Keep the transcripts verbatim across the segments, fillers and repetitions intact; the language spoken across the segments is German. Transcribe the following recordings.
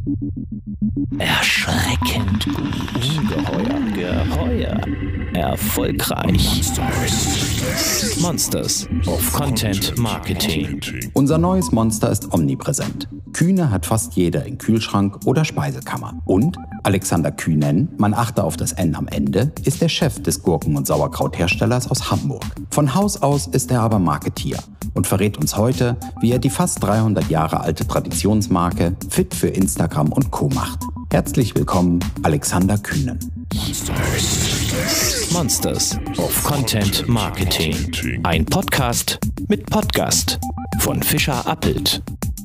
Erschreckend gut. Ungeheuer. Geheuer. Erfolgreich. Monsters of Content Marketing. Unser neues Monster ist omnipräsent. Kühne hat fast jeder in Kühlschrank oder Speisekammer. Und Alexander Kühnen, man achte auf das N am Ende, ist der Chef des Gurken- und Sauerkrautherstellers aus Hamburg. Von Haus aus ist er aber Marketier und verrät uns heute, wie er die fast dreihundert Jahre alte Traditionsmarke fit für Instagram und Co. macht. Herzlich willkommen, Alexander Kühnen. Monsters of Content Marketing. Ein Podcast mit Podcast von Fischer Appelt.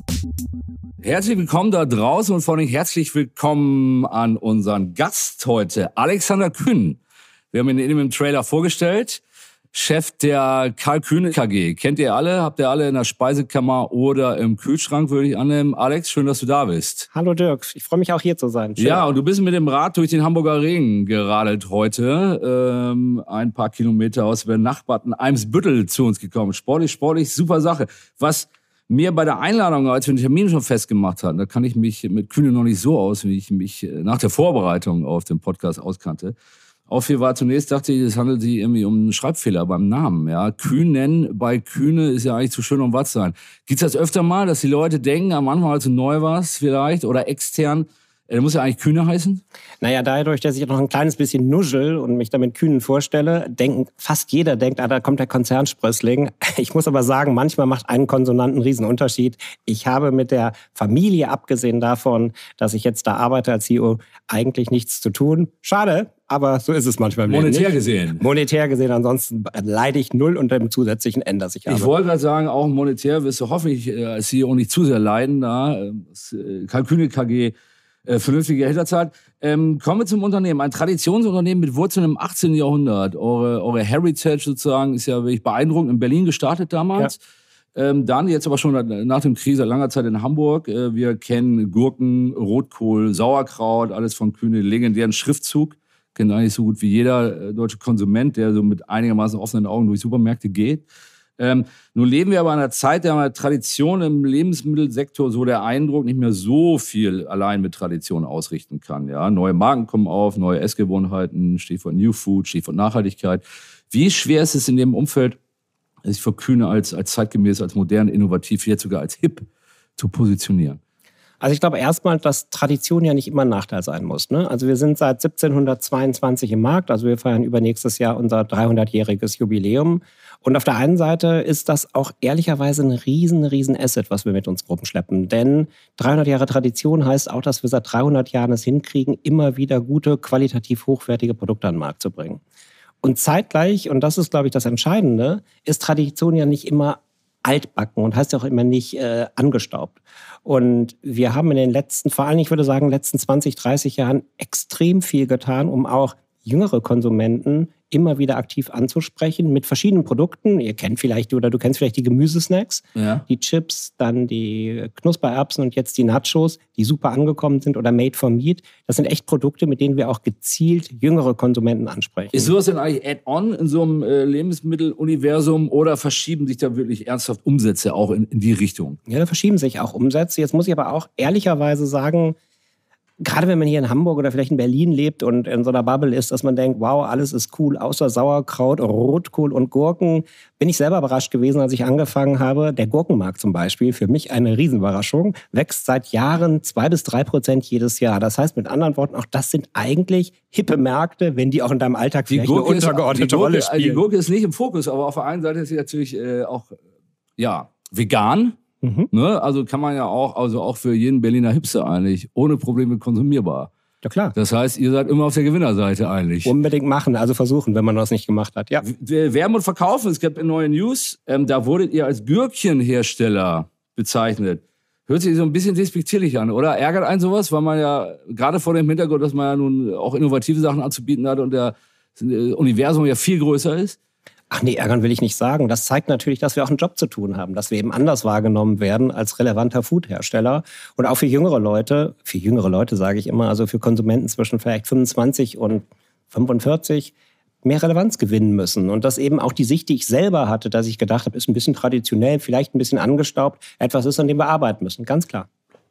Herzlich willkommen da draußen und vor allem herzlich willkommen an unseren Gast heute, Alexander Kühnen. Wir haben ihn eben im Trailer vorgestellt. Chef der Karl Kühne K G. Kennt ihr alle? Habt ihr alle in der Speisekammer oder im Kühlschrank, würde ich annehmen. Alex, schön, dass du da bist. Hallo Dirk, ich freue mich auch hier zu sein. Schön. Ja, und du bist mit dem Rad durch den Hamburger Ring geradelt heute. Ähm, ein paar Kilometer aus benachbarten Eimsbüttel zu uns gekommen. Sportlich, sportlich, super Sache. Was mir bei der Einladung, als wir den Termin schon festgemacht hatten, da kann ich mich mit Kühne noch nicht so aus, wie ich mich nach der Vorbereitung auf den Podcast auskannte. Auffiel war zunächst, dachte ich, es handelt sich irgendwie um einen Schreibfehler beim Namen. Ja, Kühnen bei Kühne ist ja eigentlich zu schön, um wahr zu sein. Gibt's das öfter mal, dass die Leute denken, am Anfang, als du neu warst vielleicht oder extern, der muss ja eigentlich Kühne heißen? Naja, dadurch, dass ich noch ein kleines bisschen nuschel und mich damit Kühnen vorstelle, denken fast jeder denkt, ah, da kommt der Konzernsprössling. Ich muss aber sagen, manchmal macht ein Konsonant einen riesen Unterschied. Ich habe mit der Familie, abgesehen davon, dass ich jetzt da arbeite als C E O, eigentlich nichts zu tun. Schade, aber so ist es manchmal im Leben. Monetär gesehen. Monetär gesehen, ansonsten leide ich null unter dem zusätzlichen N, das ich habe. Ich wollte gerade sagen, auch monetär wirst du hoffentlich als C E O nicht zu sehr leiden. Da Karl Kühne K G Äh, vernünftige Gehälter zahlt. Ähm, kommen wir zum Unternehmen. Ein Traditionsunternehmen mit Wurzeln im achtzehnten Jahrhundert. Eure, eure Heritage sozusagen ist ja wirklich beeindruckend. In Berlin gestartet damals. Ja. Ähm, dann jetzt aber schon nach dem Krieg seit langer Zeit in Hamburg. Äh, wir kennen Gurken, Rotkohl, Sauerkraut, alles von Kühne, legendären Schriftzug. Kennt eigentlich so gut wie jeder äh, deutsche Konsument, der so mit einigermaßen offenen Augen durch Supermärkte geht. Ähm, nun leben wir aber in einer Zeit der Tradition im Lebensmittelsektor, so der Eindruck, nicht mehr so viel allein mit Tradition ausrichten kann. Ja? Neue Marken kommen auf, neue Essgewohnheiten, Stichwort New Food, Stichwort Nachhaltigkeit. Wie schwer ist es in dem Umfeld, sich für Kühne als, als zeitgemäß, als modern, innovativ, jetzt sogar als hip zu positionieren? Also ich glaube erstmal, dass Tradition ja nicht immer ein Nachteil sein muss. Ne? Also wir sind seit siebzehnhundertzweiundzwanzig im Markt, also wir feiern übernächstes Jahr unser dreihundertjähriges Jubiläum. Und auf der einen Seite ist das auch ehrlicherweise ein riesen, riesen Asset, was wir mit uns Gruppen schleppen. Denn dreihundert Jahre Tradition heißt auch, dass wir seit dreihundert Jahren es hinkriegen, immer wieder gute, qualitativ hochwertige Produkte an den Markt zu bringen. Und zeitgleich, und das ist, glaube ich, das Entscheidende, ist Tradition ja nicht immer altbacken und heißt ja auch immer nicht äh, angestaubt. Und wir haben in den letzten, vor allem ich würde sagen, letzten zwanzig, dreißig Jahren extrem viel getan, um auch jüngere Konsumenten immer wieder aktiv anzusprechen mit verschiedenen Produkten. Ihr kennt vielleicht, oder du kennst vielleicht die Gemüsesnacks, ja. Die Chips, dann die Knuspererbsen und jetzt die Nachos, die super angekommen sind, oder Made for Meat. Das sind echt Produkte, mit denen wir auch gezielt jüngere Konsumenten ansprechen. Ist sowas denn eigentlich Add-on in so einem äh, Lebensmitteluniversum oder verschieben sich da wirklich ernsthaft Umsätze auch in, in die Richtung? Ja, da verschieben sich auch Umsätze. Jetzt muss ich aber auch ehrlicherweise sagen, gerade wenn man hier in Hamburg oder vielleicht in Berlin lebt und in so einer Bubble ist, dass man denkt, wow, alles ist cool, außer Sauerkraut, Rotkohl und Gurken, bin ich selber überrascht gewesen, als ich angefangen habe. Der Gurkenmarkt zum Beispiel, für mich eine Riesenüberraschung, wächst seit Jahren zwei bis drei Prozent jedes Jahr. Das heißt mit anderen Worten, auch das sind eigentlich hippe Märkte, wenn die auch in deinem Alltag vielleicht eine untergeordnete Gurke, Rolle spielen. Die Gurke ist nicht im Fokus, aber auf der einen Seite ist sie natürlich äh, auch ja, vegan. Mhm. Ne? Also kann man ja auch, also auch für jeden Berliner Hipster eigentlich ohne Probleme konsumierbar. Ja klar. Das heißt, ihr seid immer auf der Gewinnerseite eigentlich. Unbedingt machen, also versuchen, wenn man das nicht gemacht hat. Ja. Werben und Verkaufen, es gab neue News, ähm, da wurdet ihr als Gürkchenhersteller bezeichnet. Hört sich so ein bisschen despektierlich an, oder? Ärgert einen sowas, weil man ja gerade vor dem Hintergrund, dass man ja nun auch innovative Sachen anzubieten hat und der Universum ja viel größer ist? Ach nee, ärgern will ich nicht sagen. Das zeigt natürlich, dass wir auch einen Job zu tun haben, dass wir eben anders wahrgenommen werden als relevanter Foodhersteller. Und auch für jüngere Leute, für jüngere Leute sage ich immer, also für Konsumenten zwischen vielleicht fünfundzwanzig und fünfundvierzig, mehr Relevanz gewinnen müssen. Und das eben auch die Sicht, die ich selber hatte, dass ich gedacht habe, ist ein bisschen traditionell, vielleicht ein bisschen angestaubt, etwas ist, an dem wir arbeiten müssen, ganz klar.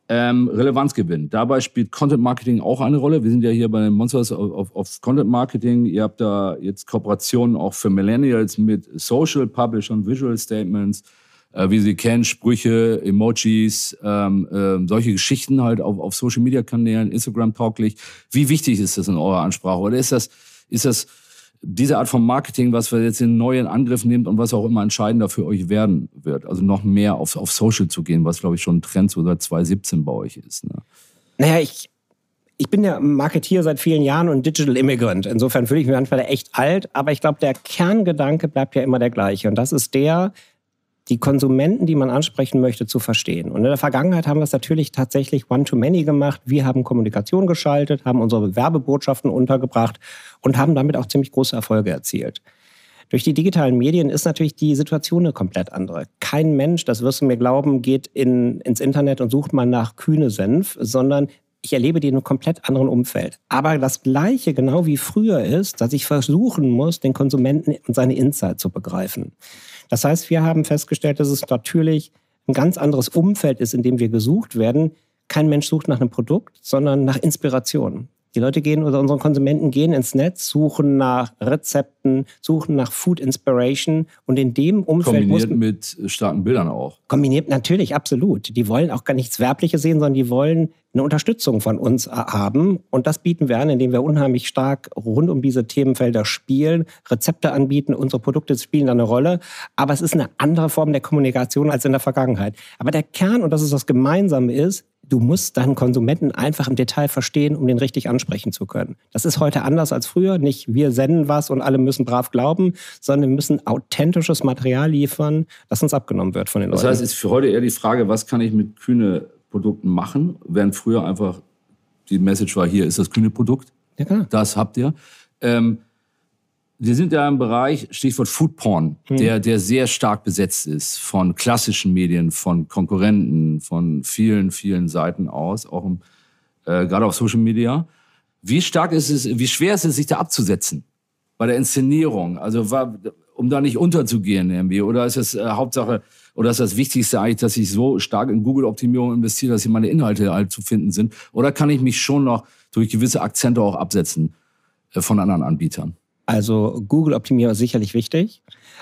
Ähm, Relevanz gewinnen. Dabei spielt Content Marketing auch eine Rolle. Wir sind ja hier bei den Monsters of, of, of Content Marketing. Ihr habt da jetzt Kooperationen auch für Millennials mit Social Publishern, Visual Statements, äh, wie Sie kennen, Sprüche, Emojis, ähm, äh, solche Geschichten halt auf, auf Social Media Kanälen, Instagram tauglich. Wie wichtig ist das in eurer Ansprache? Oder ist das, ist das diese Art von Marketing, was wir jetzt in neuen Angriff nehmt und was auch immer entscheidender für euch werden wird? Also noch mehr auf, auf Social zu gehen, was, glaube ich, schon ein Trend so seit zwanzig siebzehn bei euch ist. Ne? Naja, ich, ich bin ja Marketeer seit vielen Jahren und Digital Immigrant. Insofern fühle ich mich manchmal echt alt. Aber ich glaube, der Kerngedanke bleibt ja immer der gleiche. Und das ist der, die Konsumenten, die man ansprechen möchte, zu verstehen. Und in der Vergangenheit haben wir es natürlich tatsächlich One-to-Many gemacht. Wir haben Kommunikation geschaltet, haben unsere Werbebotschaften untergebracht und haben damit auch ziemlich große Erfolge erzielt. Durch die digitalen Medien ist natürlich die Situation eine komplett andere. Kein Mensch, das wirst du mir glauben, geht in, ins Internet und sucht mal nach kühne Senf, sondern ich erlebe die in einem komplett anderen Umfeld. Aber das Gleiche, genau wie früher, ist, dass ich versuchen muss, den Konsumenten und seine Insight zu begreifen. Das heißt, wir haben festgestellt, dass es natürlich ein ganz anderes Umfeld ist, in dem wir gesucht werden. Kein Mensch sucht nach einem Produkt, sondern nach Inspiration. Die Leute gehen oder unsere Konsumenten gehen ins Netz, suchen nach Rezepten, suchen nach Food Inspiration und in dem Umfeld kombiniert mit starken Bildern auch. Kombiniert natürlich, absolut. Die wollen auch gar nichts Werbliches sehen, sondern die wollen eine Unterstützung von uns haben und das bieten wir an, indem wir unheimlich stark rund um diese Themenfelder spielen, Rezepte anbieten, unsere Produkte spielen eine Rolle, aber es ist eine andere Form der Kommunikation als in der Vergangenheit. Aber der Kern, und das ist das Gemeinsame, ist, du musst deinen Konsumenten einfach im Detail verstehen, um den richtig ansprechen zu können. Das ist heute anders als früher. Nicht wir senden was und alle müssen brav glauben, sondern wir müssen authentisches Material liefern, das uns abgenommen wird von den Leuten. Das heißt, es ist für heute eher die Frage, was kann ich mit kühne Produkten machen, während früher einfach die Message war, hier ist das kühne Produkt, ja, klar. Das habt ihr. Ähm, wir sind ja im Bereich, Stichwort Food Porn, hm. der, der sehr stark besetzt ist von klassischen Medien, von Konkurrenten, von vielen, vielen Seiten aus, auch im, äh, gerade auf Social Media. Wie stark ist es, wie schwer ist es, sich da abzusetzen bei der Inszenierung? Also, war, um da nicht unterzugehen irgendwie, oder ist es äh, Hauptsache, oder ist das Wichtigste eigentlich, dass ich so stark in Google-Optimierung investiere, dass hier meine Inhalte halt zu finden sind? Oder kann ich mich schon noch durch gewisse Akzente auch absetzen äh, von anderen Anbietern? Also Google-Optimierung ist sicherlich wichtig,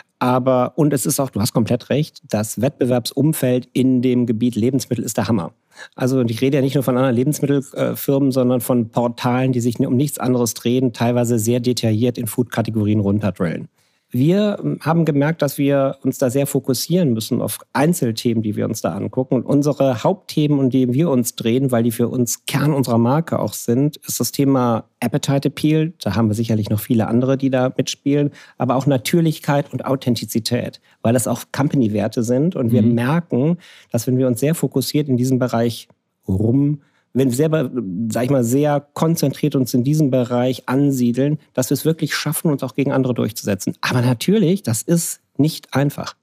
aber, und es ist auch, du hast komplett recht, das Wettbewerbsumfeld in dem Gebiet Lebensmittel ist der Hammer. Also und ich rede ja nicht nur von anderen Lebensmittelfirmen, sondern von Portalen, die sich um nichts anderes drehen, teilweise sehr detailliert in Food-Kategorien runterdrillen. Wir haben gemerkt, dass wir uns da sehr fokussieren müssen auf Einzelthemen, die wir uns da angucken. Und unsere Hauptthemen, um die wir uns drehen, weil die für uns Kern unserer Marke auch sind, ist das Thema Appetite Appeal. Da haben wir sicherlich noch viele andere, die da mitspielen. Aber auch Natürlichkeit und Authentizität, weil das auch Company-Werte sind. Und wir mhm. merken, dass wenn wir uns sehr fokussiert in diesem Bereich rum wenn wir selber, sag ich mal, sehr konzentriert uns in diesem Bereich ansiedeln, dass wir es wirklich schaffen, uns auch gegen andere durchzusetzen. Aber natürlich, das ist nicht einfach.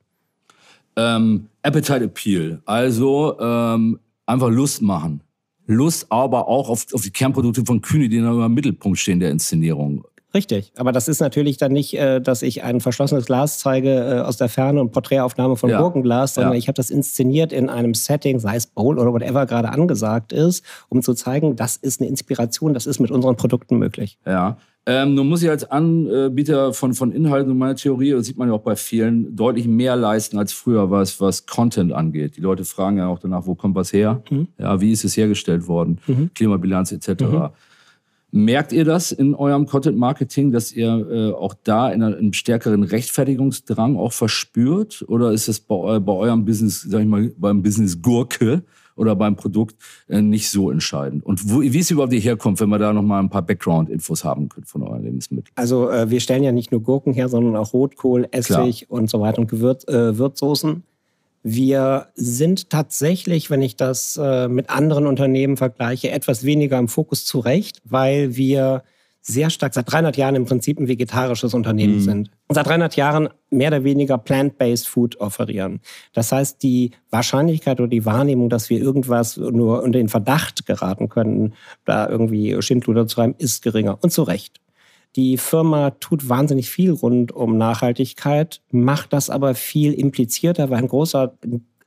Ähm, Appetite Appeal, also ähm, einfach Lust machen. Lust aber auch auf, auf die Kernprodukte von Kühne, die immer im Mittelpunkt stehen der Inszenierung. Richtig, aber das ist natürlich dann nicht, äh, dass ich ein verschlossenes Glas zeige äh, aus der Ferne und Porträtaufnahme von ja. Gurkenglas, sondern ja. ich habe das inszeniert in einem Setting, sei es Bowl oder whatever gerade angesagt ist, um zu zeigen, das ist eine Inspiration, das ist mit unseren Produkten möglich. Ja, ähm, nun muss ich als Anbieter von, von Inhalten und meiner Theorie, das sieht man ja auch bei vielen, deutlich mehr leisten als früher, was, was Content angeht. Die Leute fragen ja auch danach, wo kommt was her? Mhm. Ja, wie ist es hergestellt worden? Mhm. Klimabilanz et cetera. Mhm. Merkt ihr das in eurem Content-Marketing, dass ihr äh, auch da in einem stärkeren Rechtfertigungsdrang auch verspürt? Oder ist es bei, bei eurem Business, sag ich mal, beim Business Gurke oder beim Produkt äh, nicht so entscheidend? Und wo, wie es überhaupt herkommt, wenn wir da nochmal ein paar Background-Infos haben können von euren Lebensmitteln? Also äh, wir stellen ja nicht nur Gurken her, sondern auch Rotkohl, Essig Klar. und so weiter und Gewürz, äh, Würzsoßen. Wir sind tatsächlich, wenn ich das äh, mit anderen Unternehmen vergleiche, etwas weniger im Fokus zurecht, weil wir sehr stark seit dreihundert Jahren im Prinzip ein vegetarisches Unternehmen mhm. sind. Und seit dreihundert Jahren mehr oder weniger plant-based Food offerieren. Das heißt, die Wahrscheinlichkeit oder die Wahrnehmung, dass wir irgendwas nur unter den Verdacht geraten können, da irgendwie Schindluder zu treiben, ist geringer. Und zu Recht. Die Firma tut wahnsinnig viel rund um Nachhaltigkeit, macht das aber viel implizierter, weil ein großer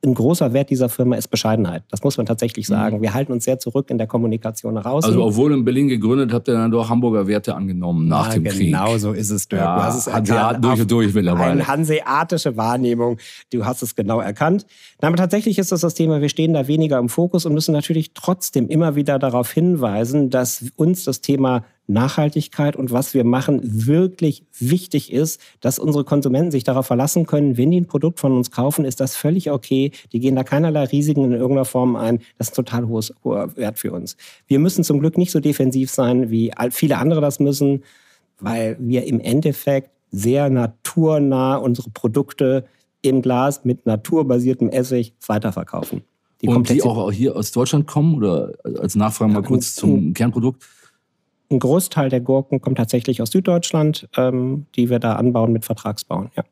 ein großer Wert dieser Firma ist Bescheidenheit. Das muss man tatsächlich sagen. Mhm. Wir halten uns sehr zurück in der Kommunikation nach außen. Also obwohl in Berlin gegründet, habt ihr dann doch Hamburger Werte angenommen nach ja, dem genau Krieg. Genau so ist es, Dirk. Ja, du hast es erkannt. Durch und durch mittlerweile. Eine hanseatische Wahrnehmung. Du hast es genau erkannt. Aber tatsächlich ist das das Thema, wir stehen da weniger im Fokus und müssen natürlich trotzdem immer wieder darauf hinweisen, dass uns das Thema Nachhaltigkeit und was wir machen wirklich wichtig ist, dass unsere Konsumenten sich darauf verlassen können, wenn die ein Produkt von uns kaufen, ist das völlig okay. Die gehen da keinerlei Risiken in irgendeiner Form ein. Das ist ein total hohes, hoher Wert für uns. Wir müssen zum Glück nicht so defensiv sein, wie viele andere das müssen, weil wir im Endeffekt sehr naturnah unsere Produkte im Glas mit naturbasiertem Essig weiterverkaufen. Die und die auch hier aus Deutschland kommen? Oder als Nachfrage mal kurz zum Kernprodukt? Ein Großteil der Gurken kommt tatsächlich aus Süddeutschland, ähm, die wir da anbauen mit Vertragsbauen. Ja.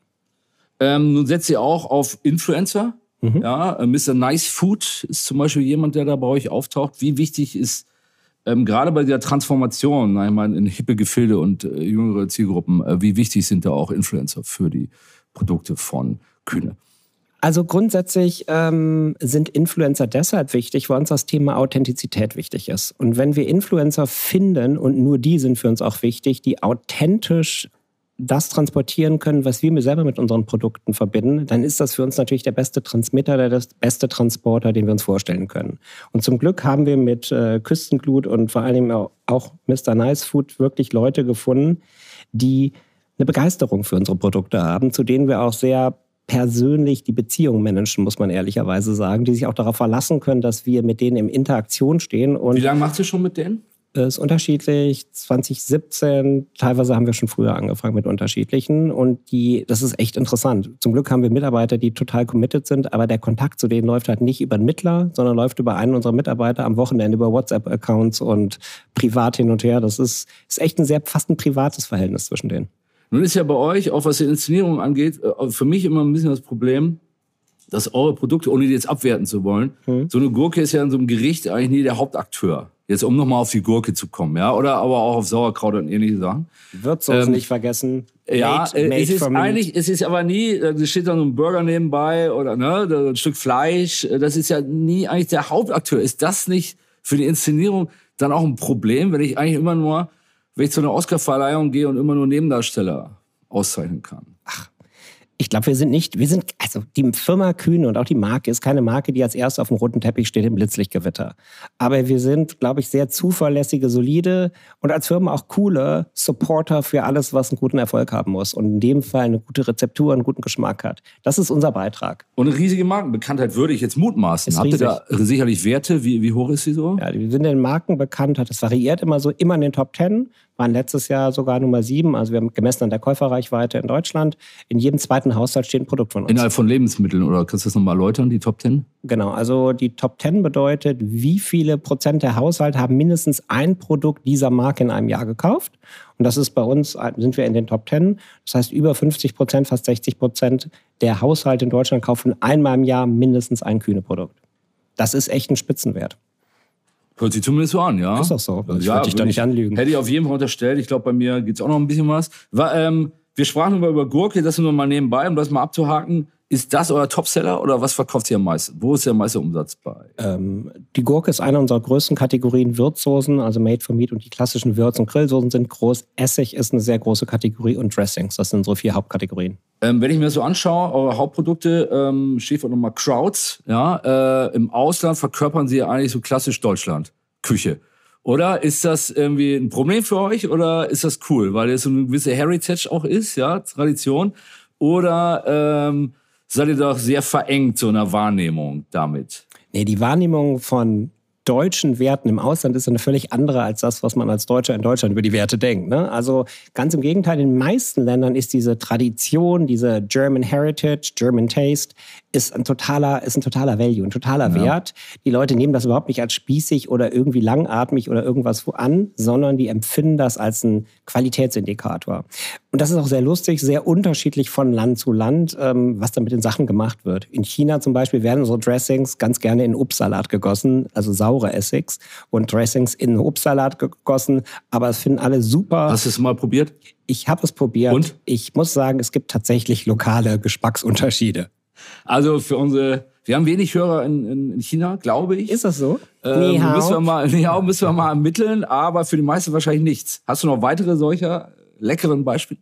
Ähm, nun setzt ihr auch auf Influencer. Mhm. Ja, äh, Mister Nice Food ist zum Beispiel jemand, der da bei euch auftaucht. Wie wichtig ist ähm, gerade bei der Transformation, ich meine, in hippe Gefilde und äh, jüngere Zielgruppen, äh, wie wichtig sind da auch Influencer für die Produkte von Kühne? Also grundsätzlich ähm, sind Influencer deshalb wichtig, weil uns das Thema Authentizität wichtig ist. Und wenn wir Influencer finden, und nur die sind für uns auch wichtig, die authentisch das transportieren können, was wir selber mit unseren Produkten verbinden, dann ist das für uns natürlich der beste Transmitter, der beste Transporter, den wir uns vorstellen können. Und zum Glück haben wir mit äh, Küstenglut und vor allem auch, auch Mister Nice Food wirklich Leute gefunden, die eine Begeisterung für unsere Produkte haben, zu denen wir auch sehr persönlich die Beziehung managen, muss man ehrlicherweise sagen, die sich auch darauf verlassen können, dass wir mit denen in Interaktion stehen. Und wie lange macht ihr schon mit denen? Es ist unterschiedlich. zwanzig siebzehn, teilweise haben wir schon früher angefangen mit unterschiedlichen. Und die, das ist echt interessant. Zum Glück haben wir Mitarbeiter, die total committed sind, aber der Kontakt zu denen läuft halt nicht über einen Mittler, sondern läuft über einen unserer Mitarbeiter am Wochenende über WhatsApp-Accounts und privat hin und her. Das ist, ist echt ein sehr, fast ein privates Verhältnis zwischen denen. Nun ist ja bei euch, auch was die Inszenierung angeht, für mich immer ein bisschen das Problem, dass eure Produkte, ohne die jetzt abwerten zu wollen, mhm. so eine Gurke ist ja in so einem Gericht eigentlich nie der Hauptakteur. Jetzt um nochmal auf die Gurke zu kommen, ja, oder aber auch auf Sauerkraut und ähnliche Sachen. Würzsoßen ähm, nicht vergessen. Ja, made, made es ist eigentlich, es ist aber nie, da steht dann so ein Burger nebenbei oder ne, ein Stück Fleisch. Das ist ja nie eigentlich der Hauptakteur. Ist das nicht für die Inszenierung dann auch ein Problem, wenn ich eigentlich immer nur, wenn ich zu einer Oscarverleihung gehe und immer nur Nebendarsteller auszeichnen kann? Ach. Ich glaube, wir sind nicht, wir sind, also die Firma Kühne und auch die Marke ist keine Marke, die als erste auf dem roten Teppich steht im Blitzlichtgewitter. Aber wir sind, glaube ich, sehr zuverlässige, solide und als Firma auch coole Supporter für alles, was einen guten Erfolg haben muss. Und in dem Fall eine gute Rezeptur, einen guten Geschmack hat. Das ist unser Beitrag. Und eine riesige Markenbekanntheit würde ich jetzt mutmaßen. Habt ihr da sicherlich Werte? Wie, wie hoch ist sie so? Ja, wir sind in Markenbekanntheit. Das variiert immer so, immer in den Top Ten. Waren letztes Jahr sogar Nummer sieben. Also wir haben gemessen an der Käuferreichweite in Deutschland. In jedem zweiten Haushalt steht ein Produkt von uns. Innerhalb von Lebensmitteln, oder kannst du das nochmal erläutern, die Top Ten? Genau, also die Top Ten bedeutet, wie viele Prozent der Haushalte haben mindestens ein Produkt dieser Marke in einem Jahr gekauft. Und das ist bei uns, sind wir in den Top Ten. Das heißt, über fünfzig Prozent, fast sechzig Prozent der Haushalte in Deutschland kaufen einmal im Jahr mindestens ein Kühne-Produkt. Das ist echt ein Spitzenwert. Hört sich zumindest so an, ja. Ist doch so. Ich ja, würde dich doch nicht anlügen. Hätte ich auf jeden Fall unterstellt. Ich glaube, bei mir gibt es auch noch ein bisschen was. War, ähm, wir sprachen über, über Gurke, das nur mal nebenbei, um das mal abzuhaken. Ist das euer Topseller oder was verkauft ihr am meisten? Wo ist der meiste Umsatz bei? Ähm, die Gurke ist eine unserer größten Kategorien. Würzsoßen, also Made for Meat und die klassischen Würz- und Grillsoßen sind groß. Essig ist eine sehr große Kategorie und Dressings, das sind unsere vier Hauptkategorien. Ähm, wenn ich mir das so anschaue, eure Hauptprodukte, ähm, Stichwort nochmal Krauts, ja, äh, im Ausland verkörpern sie ja eigentlich so klassisch Deutschland, Küche. Oder ist das irgendwie ein Problem für euch oder ist das cool, weil es so eine gewisse Heritage auch ist, ja, Tradition? Oder ähm, seid ihr doch sehr verengt, so einer Wahrnehmung damit? Nee, die Wahrnehmung von deutschen Werten im Ausland ist eine völlig andere als das, was man als Deutscher in Deutschland über die Werte denkt. Ne? Also ganz im Gegenteil, in den meisten Ländern ist diese Tradition, diese German Heritage, German Taste, ist ein totaler, ist ein totaler Value, ein totaler ja. Wert. Die Leute nehmen das überhaupt nicht als spießig oder irgendwie langatmig oder irgendwas an, sondern die empfinden das als einen Qualitätsindikator. Und das ist auch sehr lustig, sehr unterschiedlich von Land zu Land, ähm, was da mit den Sachen gemacht wird. In China zum Beispiel werden unsere Dressings ganz gerne in Obstsalat gegossen, also saure Essigs und Dressings in Obstsalat gegossen, aber es finden alle super. Hast du es mal probiert? Ich habe es probiert. Und? Ich muss sagen, es gibt tatsächlich lokale Geschmacksunterschiede. Also für unsere Wir haben wenig Hörer in, in, in China, glaube ich. Ist das so? Ähm, müssen wir mal, Ni Hao müssen wir mal ermitteln, aber für die meisten wahrscheinlich nichts. Hast du noch weitere solcher leckeren Beispiele?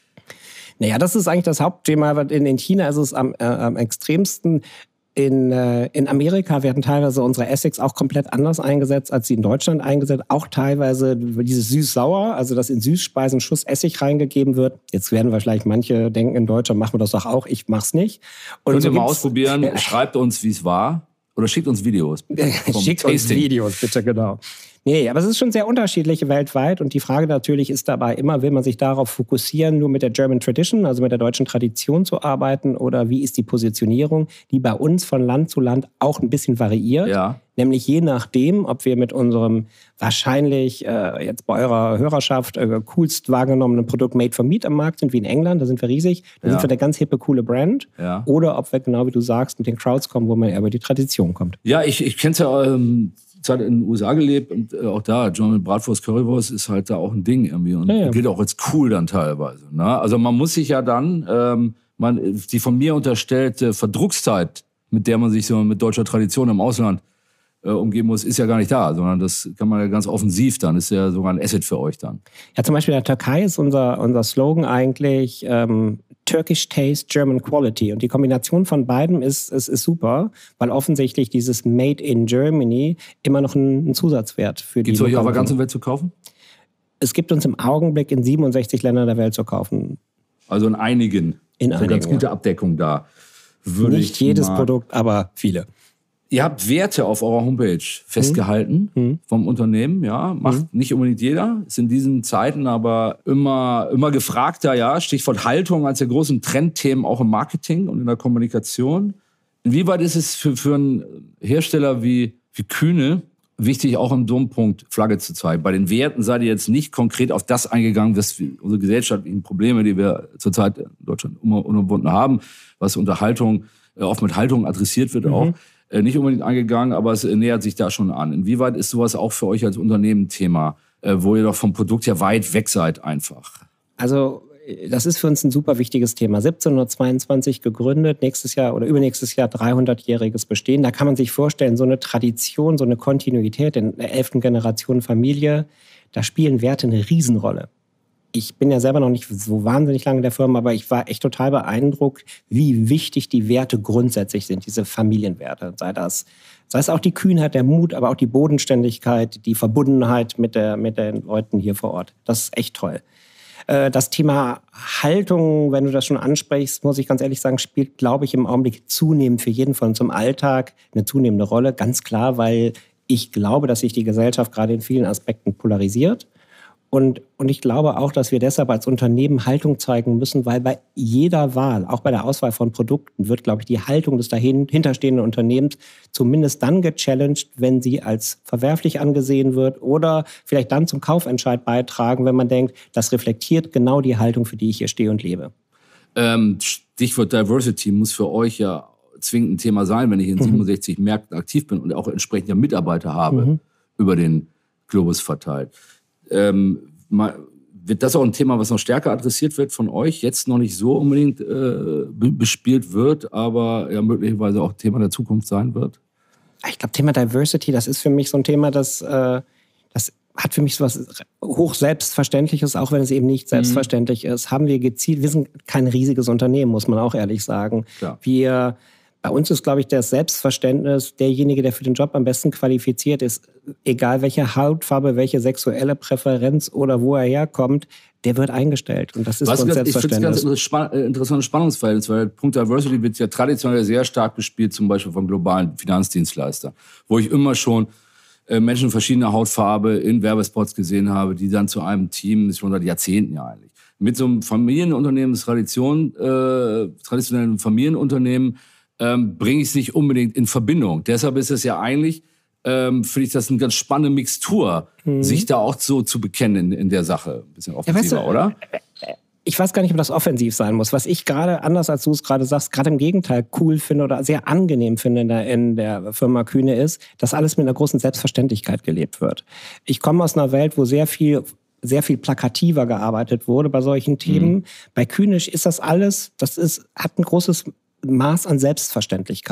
Naja, das ist eigentlich das Hauptthema. In, in China ist es am, äh, am extremsten. In, äh, in Amerika werden teilweise unsere Essigs auch komplett anders eingesetzt, als sie in Deutschland eingesetzt. Auch teilweise dieses süß-sauer, also dass in Süßspeisen Schuss Essig reingegeben wird. Jetzt werden wahrscheinlich manche denken, in Deutschland machen wir das doch auch. Ich mach's nicht. Und Könnt so ihr mal gibt's- ausprobieren, schreibt uns, wie es war. Oder schickt uns Videos. vom Schickt uns Tasting. Videos, bitte, genau. Nee, aber es ist schon sehr unterschiedlich weltweit. Und die Frage natürlich ist dabei immer, will man sich darauf fokussieren, nur mit der German Tradition, also mit der deutschen Tradition zu arbeiten? Oder wie ist die Positionierung, die bei uns von Land zu Land auch ein bisschen variiert? Ja. Nämlich je nachdem, ob wir mit unserem wahrscheinlich äh, jetzt bei eurer Hörerschaft äh, coolst wahrgenommenen Produkt Made for Meat am Markt sind, wie in England, da sind wir riesig, da Ja. sind wir der ganz hippe, coole Brand. Ja. Oder ob wir, genau wie du sagst, mit den Crowds kommen, wo man eher über die Tradition kommt. Ja, ich, ich kenne es ja, ähm, Zeit in den U S A gelebt und äh, auch da, German Bratwurst, Currywurst ist halt da auch ein Ding irgendwie und Ja, ja. gilt auch als cool dann teilweise. Ne? Also man muss sich ja dann, ähm, man, die von mir unterstellte Verdruckszeit, mit der man sich so mit deutscher Tradition im Ausland äh, umgeben muss, ist ja gar nicht da, sondern das kann man ja ganz offensiv dann, ist ja sogar ein Asset für euch dann. Ja, zum Beispiel in der Türkei ist unser, unser Slogan eigentlich ähm, Turkish Taste, German Quality. Und die Kombination von beiden ist, ist, ist super, weil offensichtlich dieses Made in Germany immer noch einen, einen Zusatzwert für die Gibt es euch auf der bekommt. ganzen Welt zu kaufen? Es gibt uns im Augenblick in siebenundsechzig Ländern der Welt zu kaufen. Also in einigen. In ist eine ganz einigen, gute Abdeckung da. Würde Nicht ich jedes mal- Produkt, aber viele. Ihr habt Werte auf eurer Homepage festgehalten Mhm. vom Unternehmen, ja. Macht nicht unbedingt jeder. Ist in diesen Zeiten aber immer, immer gefragter, ja. Stichwort Haltung als der großen Trendthemen auch im Marketing und in der Kommunikation. Inwieweit ist es für, für einen Hersteller wie, wie Kühne wichtig, auch im Dompunkt Flagge zu zeigen? Bei den Werten seid ihr jetzt nicht konkret auf das eingegangen, was wir, unsere gesellschaftlichen Probleme, die wir zurzeit in Deutschland immer unumwunden haben, was unter Haltung, äh, oft mit Haltung adressiert wird auch, äh, nicht unbedingt eingegangen, aber es äh, nähert sich da schon an. Inwieweit ist sowas auch für euch als Unternehmen Thema, äh, wo ihr doch vom Produkt ja weit weg seid einfach? Also das ist für uns ein super wichtiges Thema. siebzehnhundertzweiundzwanzig gegründet, nächstes Jahr oder übernächstes Jahr dreihundertjähriges Bestehen. Da kann man sich vorstellen, so eine Tradition, so eine Kontinuität in der elften Generation Familie, da spielen Werte eine Riesenrolle. Ich bin ja selber noch nicht so wahnsinnig lange in der Firma, aber ich war echt total beeindruckt, wie wichtig die Werte grundsätzlich sind, diese Familienwerte. Sei das, sei es auch die Kühnheit, der Mut, aber auch die Bodenständigkeit, die Verbundenheit mit, der, mit den Leuten hier vor Ort. Das ist echt toll. Das Thema Haltung, wenn du das schon ansprichst, muss ich ganz ehrlich sagen, spielt, glaube ich, im Augenblick zunehmend für jeden von uns im Alltag eine zunehmende Rolle. Ganz klar, weil ich glaube, dass sich die Gesellschaft gerade in vielen Aspekten polarisiert. Und, und ich glaube auch, dass wir deshalb als Unternehmen Haltung zeigen müssen, weil bei jeder Wahl, auch bei der Auswahl von Produkten, wird, glaube ich, die Haltung des dahinterstehenden Unternehmens zumindest dann gechallenged, wenn sie als verwerflich angesehen wird oder vielleicht dann zum Kaufentscheid beitragen, wenn man denkt, das reflektiert genau die Haltung, für die ich hier stehe und lebe. Ähm, Stichwort Diversity muss für euch ja zwingend ein Thema sein, wenn ich in Mhm. siebenundsechzig Märkten aktiv bin und auch entsprechend ja Mitarbeiter habe, Mhm. über den Globus verteilt. Ähm, mal, wird das auch ein Thema, was noch stärker adressiert wird von euch, jetzt noch nicht so unbedingt äh, be- bespielt wird, aber ja möglicherweise auch Thema der Zukunft sein wird? Ich glaube, Thema Diversity, das ist für mich so ein Thema, das, äh, das hat für mich so was hoch Selbstverständliches, auch wenn es eben nicht selbstverständlich ist. Haben wir gezielt, wir sind kein riesiges Unternehmen, muss man auch ehrlich sagen. Klar. Wir, bei uns ist, glaube ich, das Selbstverständnis, derjenige, der für den Job am besten qualifiziert ist, egal welche Hautfarbe, welche sexuelle Präferenz oder wo er herkommt, der wird eingestellt. Und das ist Was für uns ganz, ich finde es Selbstverständnis. ganz spann- äh, interessantes Spannungsverhältnis, weil der Punkt Diversity wird ja traditionell sehr stark gespielt, zum Beispiel von globalen Finanzdienstleistern, wo ich immer schon äh, Menschen verschiedener Hautfarbe in Werbespots gesehen habe, die dann zu einem Team, schon seit Jahrzehnten ja eigentlich, mit so einem Familienunternehmen, Tradition, äh, traditionellen Familienunternehmen, ähm, bringe ich es nicht unbedingt in Verbindung. Deshalb ist es ja eigentlich, ähm, finde ich das eine ganz spannende Mixtur, sich da auch so zu bekennen in, in der Sache. Ein bisschen offensiver, weißt du, oder? Ich weiß gar nicht, ob das offensiv sein muss. Was ich gerade, anders als du es gerade sagst, gerade im Gegenteil cool finde oder sehr angenehm finde in der, in der Firma Kühne ist, dass alles mit einer großen Selbstverständlichkeit gelebt wird. Ich komme aus einer Welt, wo sehr viel sehr viel plakativer gearbeitet wurde bei solchen Themen. Mhm. Bei Kühne ist das alles, das ist, hat ein großes Maß an Selbstverständlichkeit.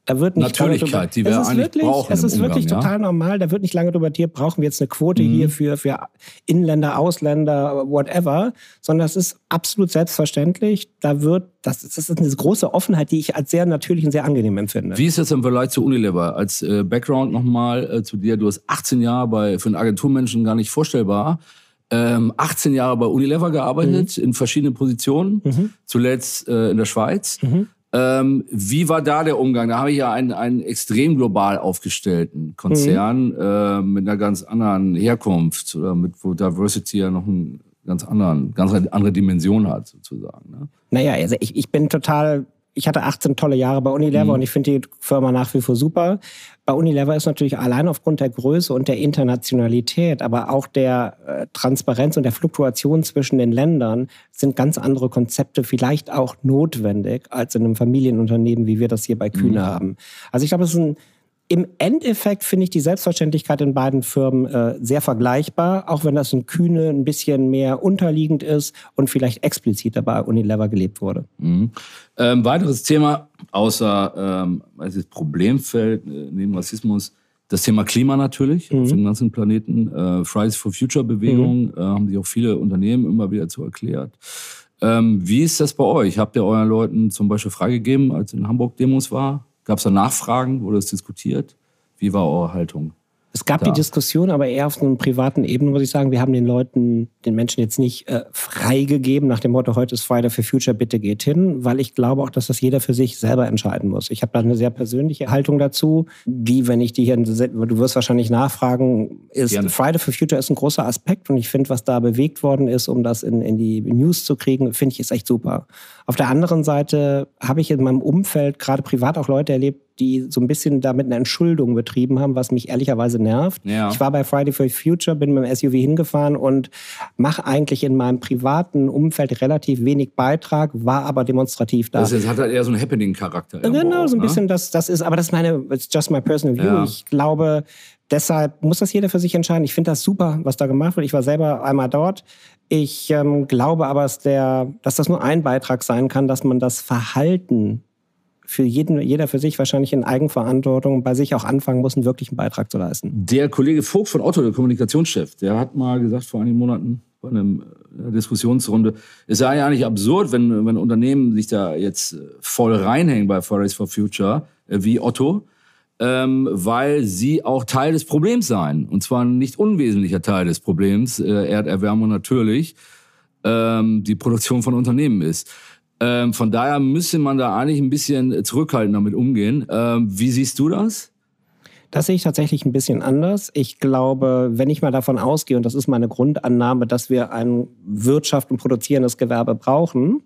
Da wird nicht Natürlichkeit, die wir eigentlich wirklich, brauchen. Es ist im wirklich Umgang, total ja? normal. Da wird nicht lange debattiert, brauchen wir jetzt eine Quote mhm. hier für, für Inländer, Ausländer, whatever, sondern das ist absolut selbstverständlich. Da wird, das, das ist eine große Offenheit, die ich als sehr natürlich und sehr angenehm empfinde. Wie ist das im Vergleich zu Unilever? Als äh, Background nochmal äh, zu dir, du hast achtzehn Jahre bei, für einen Agenturmenschen gar nicht vorstellbar, ähm, achtzehn Jahre bei Unilever gearbeitet, mhm. in verschiedenen Positionen, mhm. zuletzt äh, in der Schweiz. Mhm. Ähm, wie war da der Umgang? Da habe ich ja einen, einen extrem global aufgestellten Konzern mhm. äh, mit einer ganz anderen Herkunft, oder mit, wo Diversity ja noch einen ganz anderen, ganz andere Dimension hat, sozusagen. Ne? Naja, also ich, ich bin total... Ich hatte achtzehn tolle Jahre bei Unilever mhm. und ich finde die Firma nach wie vor super. Bei Unilever ist natürlich allein aufgrund der Größe und der Internationalität, aber auch der äh, Transparenz und der Fluktuation zwischen den Ländern sind ganz andere Konzepte vielleicht auch notwendig als in einem Familienunternehmen, wie wir das hier bei Kühne mhm. haben. Also ich glaube, es ist ein Im Endeffekt finde ich die Selbstverständlichkeit in beiden Firmen äh, sehr vergleichbar, auch wenn das in Kühne ein bisschen mehr unterliegend ist und vielleicht expliziter bei Unilever gelebt wurde. Mhm. Ähm, weiteres Thema, außer ähm, also das Problemfeld äh, neben Rassismus, das Thema Klima natürlich, mhm. auf dem ganzen Planeten. Äh, Fridays for Future Bewegung, mhm. äh, haben sich auch viele Unternehmen immer wieder zu erklärt. Ähm, wie ist das bei euch? Habt ihr euren Leuten zum Beispiel freigegeben, als in Hamburg Demos war? Gab es da Nachfragen? Wurde das diskutiert? Wie war eure Haltung? Es gab da die Diskussion, aber eher auf so einer privaten Ebene, muss ich sagen. Wir haben den Leuten, den Menschen jetzt nicht äh, freigegeben nach dem Motto, heute ist Friday for Future, bitte geht hin, weil ich glaube auch, dass das jeder für sich selber entscheiden muss. Ich habe da eine sehr persönliche Haltung dazu, wie wenn ich die hier, du wirst wahrscheinlich nachfragen, ist Gerne. Friday for Future ist ein großer Aspekt und ich finde, was da bewegt worden ist, um das in, in die News zu kriegen, finde ich, ist echt super. Auf der anderen Seite habe ich in meinem Umfeld gerade privat auch Leute erlebt, die so ein bisschen damit eine Entschuldung betrieben haben, was mich ehrlicherweise nervt. Ja. Ich war bei Friday for Future, bin mit dem S U V hingefahren und mache eigentlich in meinem privaten Umfeld relativ wenig Beitrag, war aber demonstrativ da. Das hat halt eher so einen Happening-Charakter. Genau, auch, so ein ne? bisschen, das, das ist, aber das ist meine, it's just my personal view. Ja. Ich glaube, deshalb muss das jeder für sich entscheiden. Ich finde das super, was da gemacht wird. Ich war selber einmal dort. Ich ähm, glaube aber, dass, der, dass das nur ein Beitrag sein kann, dass man das Verhalten für jeden, jeder für sich wahrscheinlich in Eigenverantwortung bei sich auch anfangen muss, einen wirklichen Beitrag zu leisten. Der Kollege Vogt von Otto, der Kommunikationschef, der hat mal gesagt vor einigen Monaten bei einem, einer Diskussionsrunde, es sei ja eigentlich absurd, wenn, wenn Unternehmen sich da jetzt voll reinhängen bei Fridays for Future, äh, wie Otto, ähm, weil sie auch Teil des Problems seien. Und zwar ein nicht unwesentlicher Teil des Problems, äh, Erderwärmung natürlich, ähm, die Produktion von Unternehmen ist. Ähm, von daher müsste man da eigentlich ein bisschen zurückhaltend damit umgehen. Ähm, wie siehst du das? Das sehe ich tatsächlich ein bisschen anders. Ich glaube, wenn ich mal davon ausgehe, und das ist meine Grundannahme, dass wir ein Wirtschaft und produzierendes Gewerbe brauchen,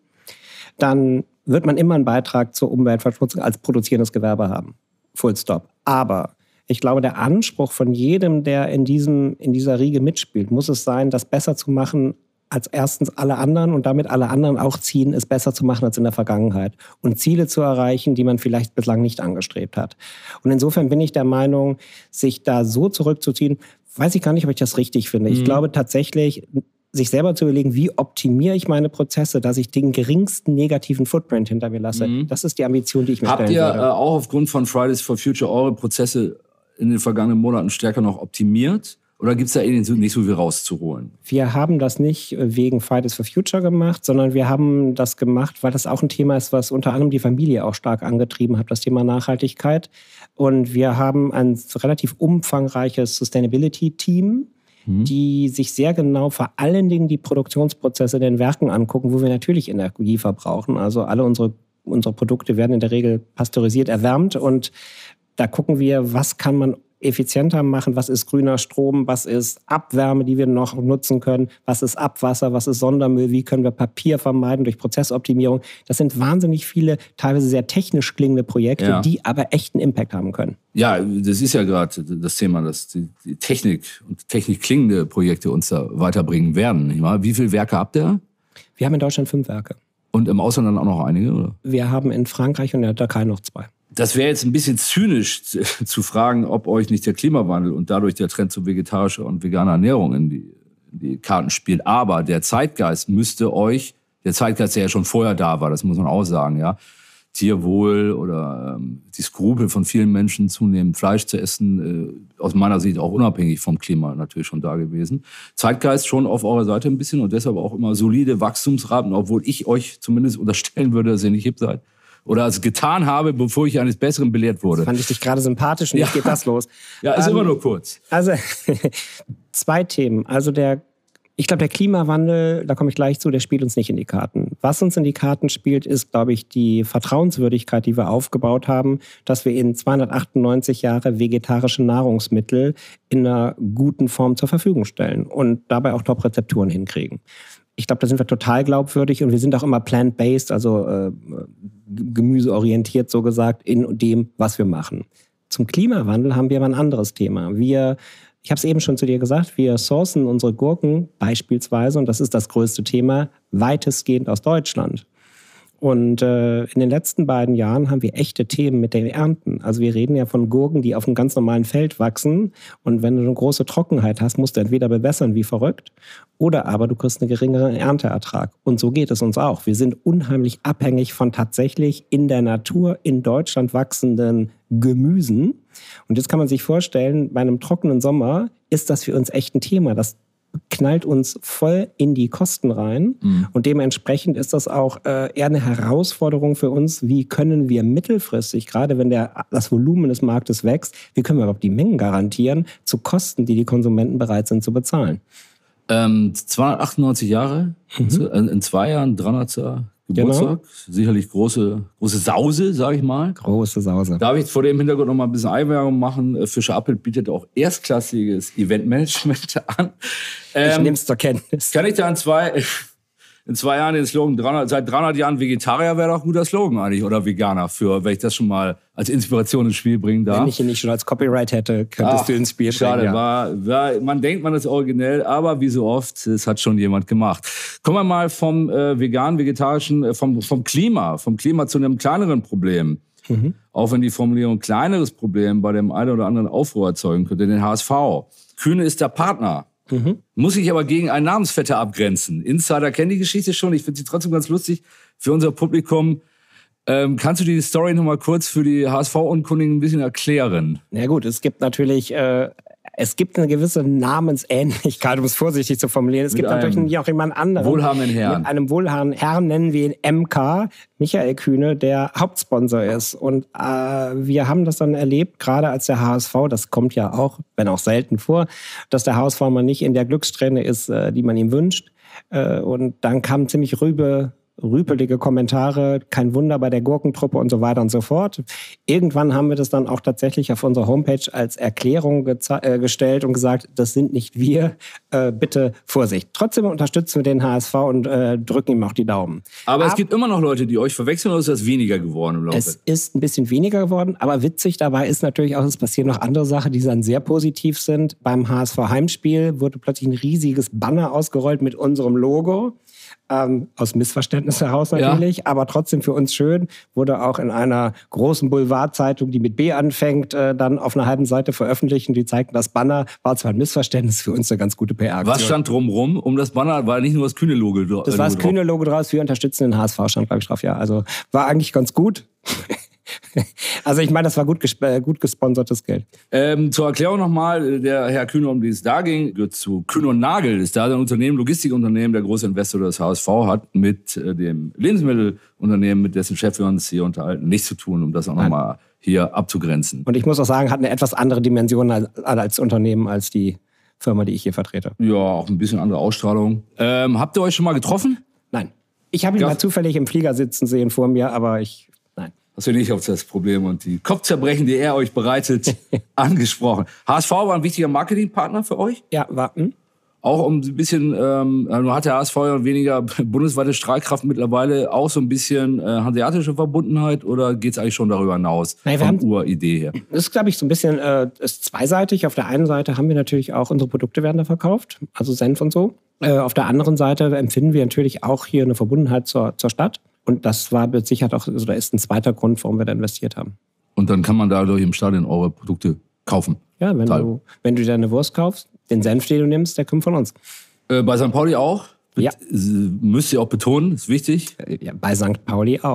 dann wird man immer einen Beitrag zur Umweltverschmutzung als produzierendes Gewerbe haben. Full stop. Aber ich glaube, der Anspruch von jedem, der in, diesem, in dieser Riege mitspielt, muss es sein, das besser zu machen als erstens alle anderen und damit alle anderen auch ziehen, es besser zu machen als in der Vergangenheit und Ziele zu erreichen, die man vielleicht bislang nicht angestrebt hat. Und insofern bin ich der Meinung, sich da so zurückzuziehen, weiß ich gar nicht, ob ich das richtig finde. Mhm. Ich glaube tatsächlich, sich selber zu überlegen, wie optimiere ich meine Prozesse, dass ich den geringsten negativen Footprint hinter mir lasse. Mhm. Das ist die Ambition, die ich mir Habt stellen ihr würde. Habt ihr auch aufgrund von Fridays for Future eure Prozesse in den vergangenen Monaten stärker noch optimiert? Oder gibt es da eh nicht so viel rauszuholen? Wir haben das nicht wegen Fridays for Future gemacht, sondern wir haben das gemacht, weil das auch ein Thema ist, was unter anderem die Familie auch stark angetrieben hat, das Thema Nachhaltigkeit. Und wir haben ein relativ umfangreiches Sustainability-Team, mhm. die sich sehr genau vor allen Dingen die Produktionsprozesse in den Werken angucken, wo wir natürlich Energie verbrauchen. Also alle unsere, unsere Produkte werden in der Regel pasteurisiert, erwärmt. Und da gucken wir, was kann man effizienter machen, was ist grüner Strom, was ist Abwärme, die wir noch nutzen können, was ist Abwasser, was ist Sondermüll, wie können wir Papier vermeiden durch Prozessoptimierung. Das sind wahnsinnig viele, teilweise sehr technisch klingende Projekte, ja. die aber echten Impact haben können. Ja, das ist ja gerade das Thema, dass die, die Technik und technisch klingende Projekte uns da weiterbringen werden. Nicht wahr? Wie viele Werke habt ihr? Wir haben in Deutschland fünf Werke. Und im Ausland dann auch noch einige, oder? Wir haben in Frankreich und in der Türkei noch zwei. Das wäre jetzt ein bisschen zynisch zu fragen, ob euch nicht der Klimawandel und dadurch der Trend zu vegetarischer und veganer Ernährung in die, in die Karten spielt. Aber der Zeitgeist müsste euch, der Zeitgeist, der ja schon vorher da war, das muss man auch sagen, ja, Tierwohl oder ähm, die Skrupel von vielen Menschen, zunehmend Fleisch zu essen, äh, aus meiner Sicht auch unabhängig vom Klima natürlich schon da gewesen. Zeitgeist schon auf eurer Seite ein bisschen und deshalb auch immer solide Wachstumsraten, obwohl ich euch zumindest unterstellen würde, dass ihr nicht hip seid. Oder es getan habe, bevor ich eines Besseren belehrt wurde. Das fand ich dich gerade sympathisch und ja. jetzt geht das los. Ja, ist ähm, immer nur kurz. Also zwei Themen. Also der Ich glaube, der Klimawandel, da komme ich gleich zu, der spielt uns nicht in die Karten. Was uns in die Karten spielt, ist, glaube ich, die Vertrauenswürdigkeit, die wir aufgebaut haben, dass wir in zweihundertachtundneunzig Jahre vegetarische Nahrungsmittel in einer guten Form zur Verfügung stellen und dabei auch Top-Rezepturen hinkriegen. Ich glaube, da sind wir total glaubwürdig und wir sind auch immer plant-based, also äh, gemüseorientiert so gesagt, in dem, was wir machen. Zum Klimawandel haben wir aber ein anderes Thema. Wir Ich habe es eben schon zu dir gesagt, wir sourcen unsere Gurken beispielsweise, und das ist das größte Thema, weitestgehend aus Deutschland. Und äh, in den letzten beiden Jahren haben wir echte Themen mit den Ernten. Also wir reden ja von Gurken, die auf einem ganz normalen Feld wachsen. Und wenn du eine große Trockenheit hast, musst du entweder bewässern wie verrückt oder aber du kriegst einen geringeren Ernteertrag. Und so geht es uns auch. Wir sind unheimlich abhängig von tatsächlich in der Natur in Deutschland wachsenden Gemüsen. Und jetzt kann man sich vorstellen, bei einem trockenen Sommer ist das für uns echt ein Thema. Das knallt uns voll in die Kosten rein. Mhm. Und dementsprechend ist das auch äh, eher eine Herausforderung für uns. Wie können wir mittelfristig, gerade wenn der, das Volumen des Marktes wächst, wie können wir überhaupt die Mengen garantieren zu Kosten, die die Konsumenten bereit sind zu bezahlen? Ähm, zweihundertachtundneunzig Jahre, mhm. in zwei Jahren dreihundertster Geburtstag. Genau. Sicherlich große, große Sause, sage ich mal. Große Sause. Darf ich vor dem Hintergrund noch mal ein bisschen Eigenwerbung machen? Fischer Appelt bietet auch erstklassiges Eventmanagement an. Ähm, ich nehme es zur Kenntnis. Kann ich da in zwei, in zwei Jahren den Slogan, dreihundert, seit dreihundert Jahren Vegetarier wäre doch ein guter Slogan eigentlich, oder Veganer, für, wenn ich das schon mal als Inspiration ins Spiel bringen darf. Wenn ich ihn nicht schon als Copyright hätte, könntest Ach, du ins Spiel bringen. Schade, ja. war, war, man denkt, man ist originell, aber wie so oft, es hat schon jemand gemacht. Kommen wir mal vom äh, veganen, vegetarischen, äh, vom, vom Klima, vom Klima zu einem kleineren Problem. Mhm. Auch wenn die Formulierung kleineres Problem bei dem einen oder anderen Aufruhr erzeugen könnte, den H S V. Kühne ist der Partner. Mhm. Muss ich aber gegen einen Namensvetter abgrenzen. Insider kennen die Geschichte schon. Ich finde sie trotzdem ganz lustig für unser Publikum. Ähm, kannst du die Story noch mal kurz für die H S V-Unkundigen ein bisschen erklären? Na gut, es gibt natürlich äh, es gibt eine gewisse Namensähnlichkeit, um es vorsichtig zu formulieren. Es Mit gibt natürlich auch jemand anderen. Wohlhabenden Herrn. Mit einem wohlhabenden Herrn, nennen wir ihn M K, Michael Kühne, der Hauptsponsor ist. Und äh, wir haben das dann erlebt, gerade als der H S V, das kommt ja auch, wenn auch selten vor, dass der H S V mal nicht in der Glückssträhne ist, äh, die man ihm wünscht. Äh, und dann kam ziemlich rübe rüpelige Kommentare, kein Wunder bei der Gurkentruppe und so weiter und so fort. Irgendwann haben wir das dann auch tatsächlich auf unserer Homepage als Erklärung äh, gestellt und gesagt, das sind nicht wir, äh, bitte Vorsicht. Trotzdem unterstützen wir den H S V und äh, drücken ihm auch die Daumen. Aber Ab es gibt immer noch Leute, die euch verwechseln, oder ist das weniger geworden im Laufe? Es ist ein bisschen weniger geworden, aber witzig dabei ist natürlich auch, es passieren noch andere Sachen, die dann sehr positiv sind. Beim H S V-Heimspiel wurde plötzlich ein riesiges Banner ausgerollt mit unserem Logo. Ähm, aus Missverständnis heraus natürlich, ja. Aber trotzdem für uns schön, wurde auch in einer großen Boulevardzeitung, die mit B anfängt, äh, dann auf einer halben Seite veröffentlicht und die zeigten das Banner, war zwar ein Missverständnis, für uns eine ganz gute P R-Aktion. Was stand drumrum um das Banner? War nicht nur das Kühne-Logo drauf? Das war das Kühne-Logo draus, wir unterstützen den H S V, stand glaube ich drauf, ja. Also war eigentlich ganz gut. Also ich meine, das war gut, gesp- gut gesponsertes Geld. Ähm, zur Erklärung nochmal, der Herr Kühne, um die es da ging, gehört zu Kühne und Nagel. Ist da ein Unternehmen, Logistikunternehmen, der große Investor des H S V hat, mit äh, dem Lebensmittelunternehmen, mit dessen Chef wir uns hier unterhalten, nichts zu tun, um das auch nochmal hier abzugrenzen. Und ich muss auch sagen, hat eine etwas andere Dimension als, als Unternehmen als die Firma, die ich hier vertrete. Ja, auch ein bisschen andere Ausstrahlung. Ähm, habt ihr euch schon mal getroffen? Nein. Ich habe ihn ja. mal zufällig im Flieger sitzen sehen vor mir, aber ich... Hast du nicht auf das Problem und die Kopfzerbrechen, die er euch bereitet, angesprochen. H S V war ein wichtiger Marketingpartner für euch? Ja, war. Hm? Auch um ein bisschen, ähm, nun hat der H S V ja weniger bundesweite Strahlkraft mittlerweile, auch so ein bisschen äh, hanseatische Verbundenheit, oder geht's eigentlich schon darüber hinaus, Nein, von Uridee her? Das ist, glaube ich, so ein bisschen äh, ist zweiseitig. Auf der einen Seite haben wir natürlich auch, unsere Produkte werden da verkauft, also Senf und so. Äh, auf der anderen Seite empfinden wir natürlich auch hier eine Verbundenheit zur, zur Stadt. Und das war mit Sicherheit auch, also da ist ein zweiter Grund, warum wir da investiert haben. Und dann kann man dadurch im Stadion eure Produkte kaufen? Ja, wenn du, wenn du dir eine Wurst kaufst, den Senf, den du nimmst, der kommt von uns. Äh, bei Sankt Pauli auch? Ja. Müsst ihr auch betonen, ist wichtig. Ja, bei Sankt Pauli auch.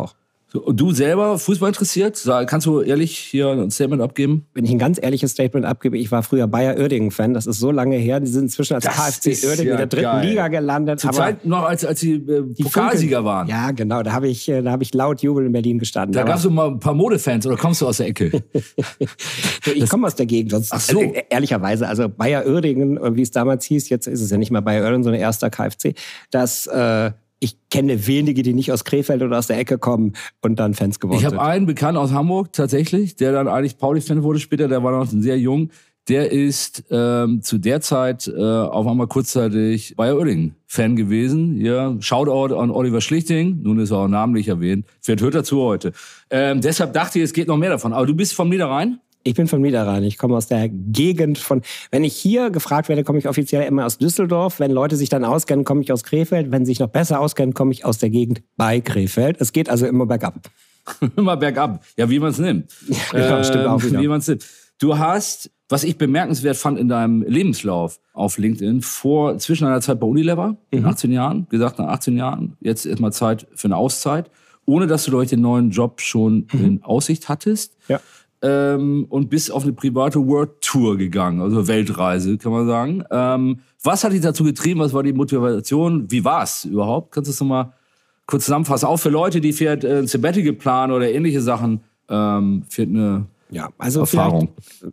So, und du selber Fußball interessiert? Kannst du ehrlich hier ein Statement abgeben? Wenn ich ein ganz ehrliches Statement abgebe, ich war früher Bayer Uerdingen-Fan, das ist so lange her, die sind inzwischen als Das K F C Uerdingen ja in der dritten geil. Liga gelandet. Zur aber Zeit noch, als, als sie äh, die Pokalsieger Funkeln- waren. Ja, genau, da habe ich, äh, da hab ich laut Jubel in Berlin gestanden. Da Aber gab es mal ein paar Modefans, oder kommst du aus der Ecke? ich komme aus der Gegend. Sonst, Ach so. äh, ehrlicherweise, also Bayer Uerdingen, äh, wie es damals hieß, jetzt ist es ja nicht mehr Bayer Uerdingen, sondern erster K F C, das... Äh, ich kenne wenige, die nicht aus Krefeld oder aus der Ecke kommen und dann Fans geworden Ich sind. habe einen Bekannten aus Hamburg tatsächlich, der dann eigentlich Pauli-Fan wurde später, der war noch sehr jung. Der ist ähm, zu der Zeit äh, auf einmal kurzzeitig Bayer Uerdingen-Fan gewesen. Ja, Shoutout an Oliver Schlichting, nun ist er auch namentlich erwähnt. Vielleicht hört er zu heute. Ähm, deshalb dachte ich, es geht noch mehr davon. Aber du bist vom Niederrhein? Ich bin von Niederrhein. Ich komme aus der Gegend von... Wenn ich hier gefragt werde, komme ich offiziell immer aus Düsseldorf. Wenn Leute sich dann auskennen, komme ich aus Krefeld. Wenn sie sich noch besser auskennen, komme ich aus der Gegend bei Krefeld. Es geht also immer bergab. Immer bergab. Ja, wie man es nimmt. Ja, ähm, stimmt auch wieder. Wie man's nimmt. Du hast, was ich bemerkenswert fand in deinem Lebenslauf auf LinkedIn, vor zwischen einer Zeit bei Unilever, in achtzehn Jahren, gesagt nach achtzehn Jahren, jetzt erstmal Zeit für eine Auszeit, ohne dass du durch den neuen Job schon mhm. in Aussicht hattest. Ja. Ähm, und bist auf eine private World Tour gegangen, also Weltreise, kann man sagen. Ähm, was hat dich dazu getrieben? Was war die Motivation? Wie war es überhaupt? Kannst du das nochmal kurz zusammenfassen? Auch für Leute, die vielleicht ein Sabbatical planen oder ähnliche Sachen, ähm, für eine ja, also Erfahrung.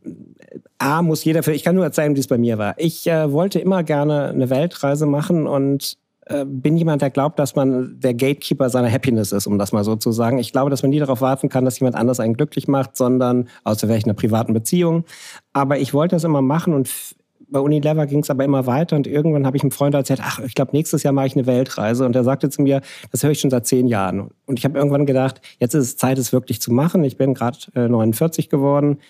A, muss jeder für, ich kann nur erzählen, wie es bei mir war. Ich äh, wollte immer gerne eine Weltreise machen und äh, bin jemand, der glaubt, dass man der Gatekeeper seiner Happiness ist, um das mal so zu sagen. Ich glaube, dass man nie darauf warten kann, dass jemand anders einen glücklich macht, sondern außer vielleicht in einer privaten Beziehung. Aber ich wollte das immer machen und f- bei Unilever ging es aber immer weiter und irgendwann habe ich einem Freund erzählt, ach, ich glaube, nächstes Jahr mache ich eine Weltreise. Und er sagte zu mir, das höre ich schon seit zehn Jahren. Und ich habe irgendwann gedacht, jetzt ist es Zeit, es wirklich zu machen. Ich bin gerade äh, neunundvierzig geworden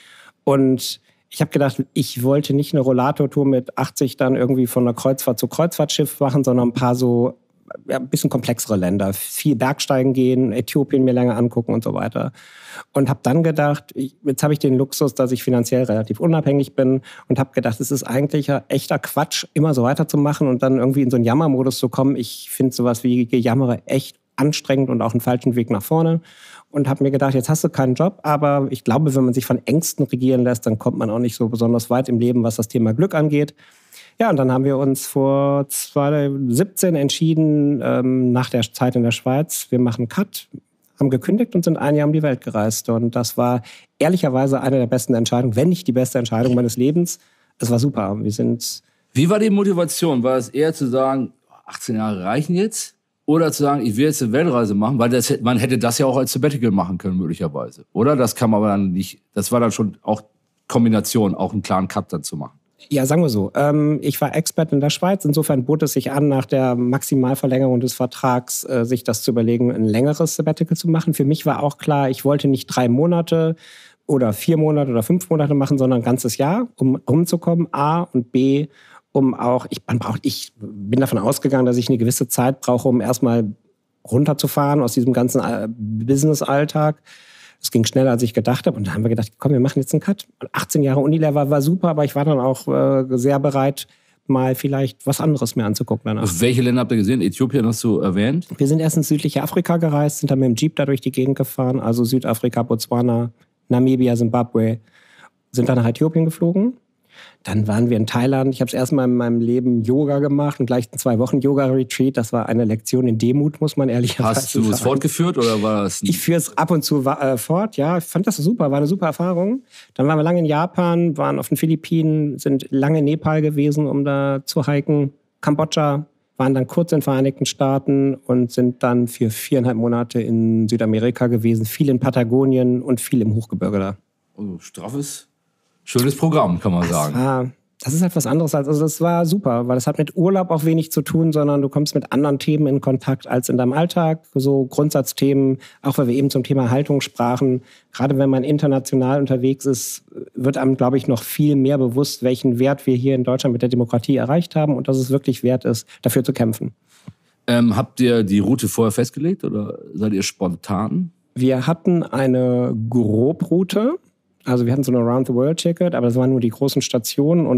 und ich habe gedacht, ich wollte nicht eine Rollator-Tour mit achtzig dann irgendwie von einer Kreuzfahrt zu Kreuzfahrtschiff machen, sondern ein paar so ja, ein bisschen komplexere Länder. Viel Bergsteigen gehen, Äthiopien mir länger angucken und so weiter. Und habe dann gedacht, ich, jetzt habe ich den Luxus, dass ich finanziell relativ unabhängig bin und habe gedacht, es ist eigentlich ja echter Quatsch, immer so weiterzumachen und dann irgendwie in so einen Jammermodus zu kommen. Ich finde sowas wie Gejammere echt anstrengend und auch einen falschen Weg nach vorne. Und habe mir gedacht, jetzt hast du keinen Job, aber ich glaube, wenn man sich von Ängsten regieren lässt, dann kommt man auch nicht so besonders weit im Leben, was das Thema Glück angeht. Ja, und dann haben wir uns vor zweitausendsiebzehn entschieden, ähm, nach der Zeit in der Schweiz, wir machen einen Cut, haben gekündigt und sind ein Jahr um die Welt gereist. Und das war ehrlicherweise eine der besten Entscheidungen, wenn nicht die beste Entscheidung meines Lebens. Es war super. Wir sind... Wie war die Motivation? War es eher zu sagen, achtzehn Jahre reichen jetzt? Oder zu sagen, ich will jetzt eine Weltreise machen? Weil das, man hätte das ja auch als Sabbatical machen können, möglicherweise. Oder? Das kann man aber dann nicht. Das war dann schon auch Kombination, auch einen klaren Cut dann zu machen. Ja, sagen wir so. Ähm, ich war Expert in der Schweiz. Insofern bot es sich an, nach der Maximalverlängerung des Vertrags äh, sich das zu überlegen, ein längeres Sabbatical zu machen. Für mich war auch klar, ich wollte nicht drei Monate oder vier Monate oder fünf Monate machen, sondern ein ganzes Jahr, um rumzukommen. A und B, um auch, ich, man braucht, ich bin davon ausgegangen, dass ich eine gewisse Zeit brauche, um erstmal runterzufahren aus diesem ganzen Business-Alltag. Es ging schneller, als ich gedacht habe. Und dann haben wir gedacht, komm, wir machen jetzt einen Cut. achtzehn Jahre Unilever war super, aber ich war dann auch äh, sehr bereit, mal vielleicht was anderes mir anzugucken danach. Welche Länder habt ihr gesehen? Äthiopien hast du erwähnt. Wir sind erst ins südliche Afrika gereist, sind dann mit dem Jeep da durch die Gegend gefahren. Also Südafrika, Botswana, Namibia, Zimbabwe. Sind dann nach Äthiopien geflogen. Dann waren wir in Thailand. Ich habe das erste Mal in meinem Leben Yoga gemacht und gleich zwei Wochen Yoga-Retreat. Das war eine Lektion in Demut, muss man ehrlicherweise sagen. Hast du es fortgeführt oder war das? Ich führe es ab und zu äh, fort, ja. Ich fand das super, war eine super Erfahrung. Dann waren wir lange in Japan, waren auf den Philippinen, sind lange in Nepal gewesen, um da zu hiken. Kambodscha, waren dann kurz in den Vereinigten Staaten und sind dann für viereinhalb Monate in Südamerika gewesen. Viel in Patagonien und viel im Hochgebirge da. Also straffes, schönes Programm, kann man Das sagen. war, das ist halt was anderes als, also das war super, weil das hat mit Urlaub auch wenig zu tun, sondern du kommst mit anderen Themen in Kontakt als in deinem Alltag. So Grundsatzthemen, auch weil wir eben zum Thema Haltung sprachen. Gerade wenn man international unterwegs ist, wird einem, glaube ich, noch viel mehr bewusst, welchen Wert wir hier in Deutschland mit der Demokratie erreicht haben und dass es wirklich wert ist, dafür zu kämpfen. Ähm, habt ihr die Route vorher festgelegt oder seid ihr spontan? Wir hatten eine Grobroute. Also wir hatten so eine Round-the-World-Ticket, aber das waren nur die großen Stationen und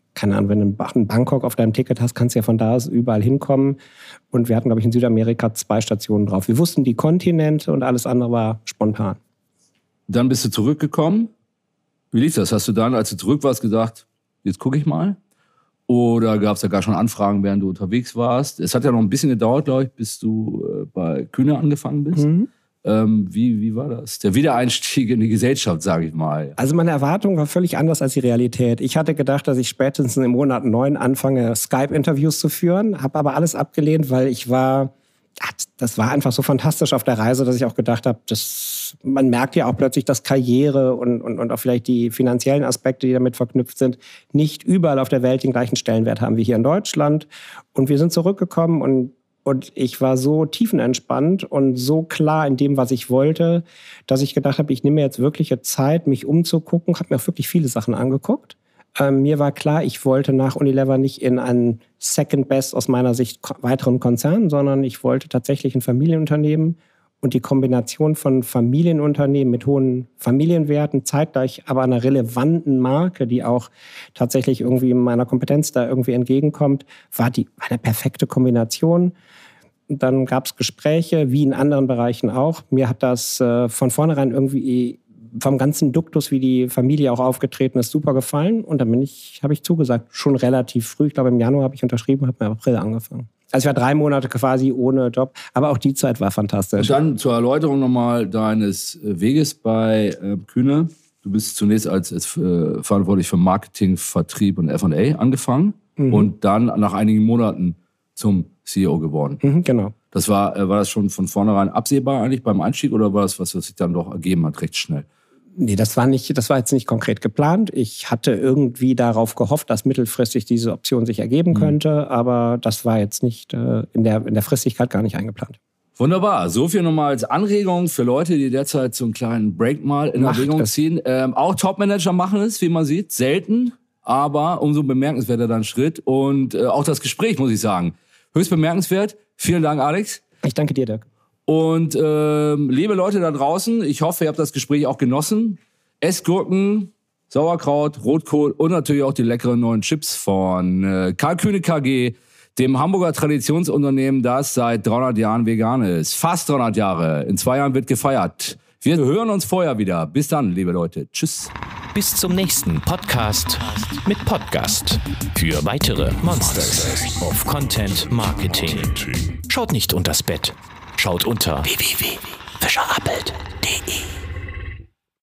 keine Ahnung, wenn du in Bangkok auf deinem Ticket hast, kannst du ja von da aus überall hinkommen. Und wir hatten, glaube ich, in Südamerika zwei Stationen drauf. Wir wussten die Kontinente und alles andere war spontan. Dann bist du zurückgekommen. Wie lief das? Hast du dann, als du zurück warst, gedacht, jetzt gucke ich mal? Oder gab es da gar schon Anfragen, während du unterwegs warst? Es hat ja noch ein bisschen gedauert, glaube ich, bis du äh, bei Kühne angefangen bist. Mhm. Ähm, wie, wie war das? Der Wiedereinstieg in die Gesellschaft, sage ich mal. Also meine Erwartung war völlig anders als die Realität. Ich hatte gedacht, dass ich spätestens im Monat neun anfange, Skype-Interviews zu führen, habe aber alles abgelehnt, weil ich war... Das war einfach so fantastisch auf der Reise, dass ich auch gedacht habe, das, man merkt ja auch plötzlich, dass Karriere und, und, und auch vielleicht die finanziellen Aspekte, die damit verknüpft sind, nicht überall auf der Welt den gleichen Stellenwert haben wie hier in Deutschland. Und wir sind zurückgekommen und, und ich war so tiefenentspannt und so klar in dem, was ich wollte, dass ich gedacht habe, ich nehme mir jetzt wirkliche Zeit, mich umzugucken, habe mir auch wirklich viele Sachen angeguckt. Ähm, mir war klar, ich wollte nach Unilever nicht in einen Second Best aus meiner Sicht weiteren Konzern, sondern ich wollte tatsächlich ein Familienunternehmen und die Kombination von Familienunternehmen mit hohen Familienwerten, zeitgleich aber einer relevanten Marke, die auch tatsächlich irgendwie meiner Kompetenz da irgendwie entgegenkommt, war die war eine perfekte Kombination. Dann gab es Gespräche, wie in anderen Bereichen auch. Mir hat das äh, von vornherein irgendwie vom ganzen Duktus, wie die Familie auch aufgetreten ist, super gefallen. Und dann bin ich, habe ich zugesagt, schon relativ früh. Ich glaube, im Januar habe ich unterschrieben, habe im April angefangen. Also ich war drei Monate quasi ohne Job. Aber auch die Zeit war fantastisch. Und dann zur Erläuterung nochmal deines Weges bei äh, Kühne. Du bist zunächst als, als äh, verantwortlich für Marketing, Vertrieb und F und A angefangen. Mhm. Und dann nach einigen Monaten zum C E O geworden. Mhm, genau. Das war, äh, war das schon von vornherein absehbar eigentlich beim Einstieg oder war das was, was sich dann doch ergeben hat, recht schnell? Nee, das war nicht, das war jetzt nicht konkret geplant. Ich hatte irgendwie darauf gehofft, dass mittelfristig diese Option sich ergeben könnte, mhm. aber das war jetzt nicht äh, in der, in der Fristigkeit gar nicht eingeplant. Wunderbar. So viel nochmal als Anregung für Leute, die derzeit so einen kleinen Break mal in Erwägung ziehen. Ähm, auch Topmanager machen es, wie man sieht, selten, aber umso bemerkenswerter dann Schritt. Und äh, auch das Gespräch, muss ich sagen, höchst bemerkenswert. Vielen Dank, Alex. Ich danke dir, Dirk. Und ähm, liebe Leute da draußen, ich hoffe, ihr habt das Gespräch auch genossen. Essgurken, Sauerkraut, Rotkohl und natürlich auch die leckeren neuen Chips von äh, Karl Kühne K G, dem Hamburger Traditionsunternehmen, das seit dreihundert Jahren vegan ist. Fast dreihundert Jahre. In zwei Jahren wird gefeiert. Wir hören uns vorher wieder. Bis dann, liebe Leute. Tschüss. Bis zum nächsten Podcast mit Podcast. Für weitere Monsters of Content Marketing. Schaut nicht unters Bett. Schaut unter w w w punkt fischer appelt punkt de.